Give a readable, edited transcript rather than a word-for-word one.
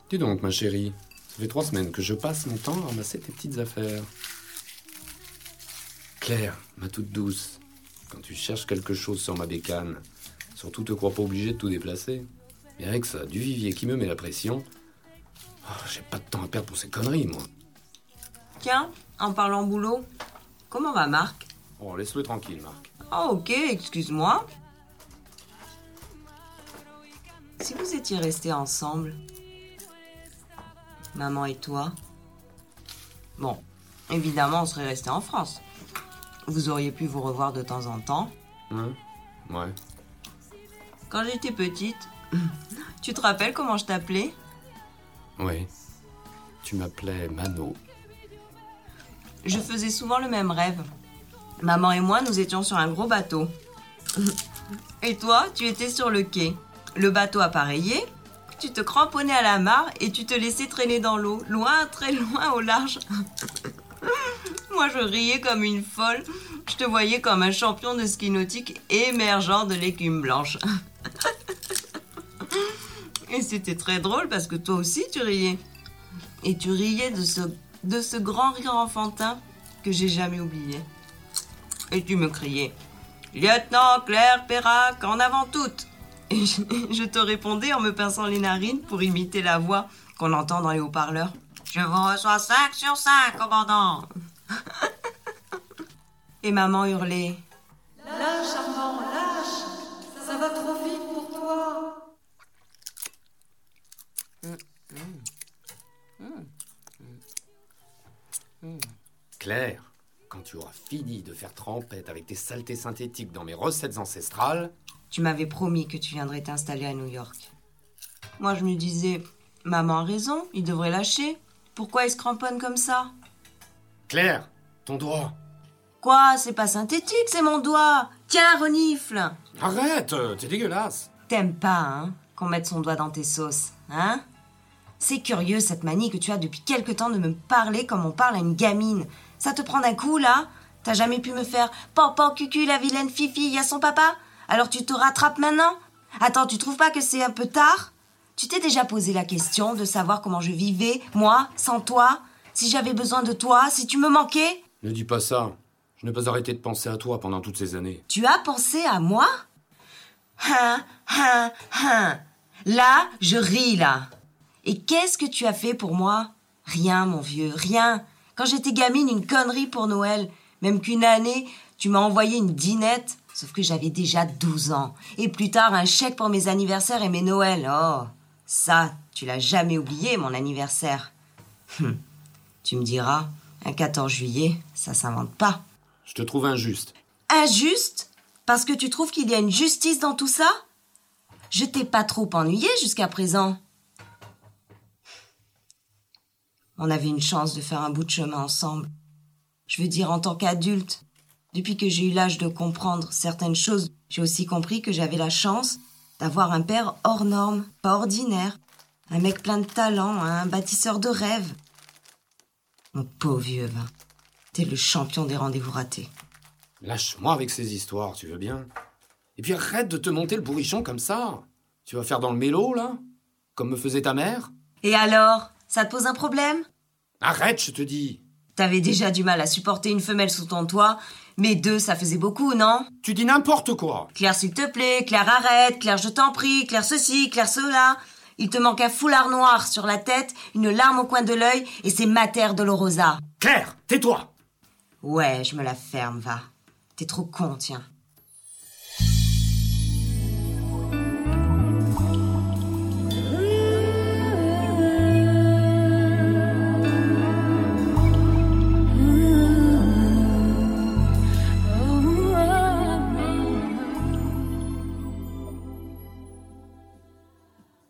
Dis donc, ma chérie, ça fait 3 semaines que je passe mon temps à ramasser tes petites affaires. Claire, ma toute douce, quand tu cherches quelque chose sur ma bécane, surtout te crois pas obligé de tout déplacer. Mais avec ça, du vivier qui me met la pression, j'ai pas de temps à perdre pour ces conneries, moi. Tiens, en parlant boulot, comment va Marc? Oh, laisse-le tranquille, Marc. Oh, ok, excuse-moi. Si vous étiez restés ensemble, maman et toi, bon, évidemment, on serait restés en France. Vous auriez pu vous revoir de temps en temps. Ouais. Quand j'étais petite, tu te rappelles comment je t'appelais? Oui. Tu m'appelais Mano. Je faisais souvent le même rêve. Maman et moi, nous étions sur un gros bateau. Et toi, tu étais sur le quai. Le bateau appareillé, tu te cramponnais à la mare et tu te laissais traîner dans l'eau, loin, très loin au large. Moi, je riais comme une folle. Je te voyais comme un champion de ski nautique émergeant de l'écume blanche. Et c'était très drôle parce que toi aussi, tu riais. Et tu riais de ce grand rire enfantin que j'ai jamais oublié. Et tu me criais « Lieutenant Claire Perrac, en avant toute !» Et je te répondais en me pinçant les narines pour imiter la voix qu'on entend dans les haut-parleurs. « Je vous reçois 5 sur 5, commandant !» Et maman hurlait « Lâche, Armand, lâche! Ça va trop vite pour toi! » Claire, quand tu auras fini de faire trempette avec tes saletés synthétiques dans mes recettes ancestrales... Tu m'avais promis que tu viendrais t'installer à New York. Moi, je me disais, maman a raison, il devrait lâcher. Pourquoi il se cramponne comme ça? Claire, ton doigt. Quoi? C'est pas synthétique, c'est mon doigt. Tiens, renifle. Arrête, t'es dégueulasse. T'aimes pas, hein, qu'on mette son doigt dans tes sauces, hein? C'est curieux, cette manie que tu as depuis quelque temps de me parler comme on parle à une gamine. Ça te prend d'un coup, là? T'as jamais pu me faire « Pan, cucu, la vilaine fifi, y a son papa ?» Alors tu te rattrapes maintenant? Attends, tu trouves pas que c'est un peu tard? Tu t'es déjà posé la question de savoir comment je vivais, moi, sans toi? Si j'avais besoin de toi, si tu me manquais? Ne dis pas ça. Je n'ai pas arrêté de penser à toi pendant toutes ces années. Tu as pensé à moi? Là, je ris, là. Et qu'est-ce que tu as fait pour moi? Rien, mon vieux, rien. Quand j'étais gamine, une connerie pour Noël. Même qu'une année, tu m'as envoyé une dinette. Sauf que j'avais déjà 12 ans. Et plus tard, un chèque pour mes anniversaires et mes Noëls. Oh, ça, tu l'as jamais oublié, mon anniversaire. Tu me diras, un 14 juillet, ça s'invente pas. Je te trouve injuste. Injuste? Parce que tu trouves qu'il y a une justice dans tout ça? Je t'ai pas trop ennuyé jusqu'à présent. On avait une chance de faire un bout de chemin ensemble. Je veux dire, en tant qu'adulte. Depuis que j'ai eu l'âge de comprendre certaines choses, j'ai aussi compris que j'avais la chance d'avoir un père hors norme, pas ordinaire. Un mec plein de talent, un bâtisseur de rêves. Mon pauvre vieux, va. T'es le champion des rendez-vous ratés. Lâche-moi avec ces histoires, tu veux bien? Et puis arrête de te monter le bourrichon comme ça. Tu vas faire dans le mélo, là? Comme me faisait ta mère? Et alors? Ça te pose un problème? Arrête, je te dis. T'avais déjà du mal à supporter une femelle sous ton toit, mais 2, ça faisait beaucoup, non? Tu dis n'importe quoi. Claire, s'il te plaît, Claire, arrête, Claire, je t'en prie, Claire ceci, Claire cela. Il te manque un foulard noir sur la tête, une larme au coin de l'œil, et c'est Mater Dolorosa. Claire, tais-toi. Ouais, je me la ferme, va. T'es trop con, tiens.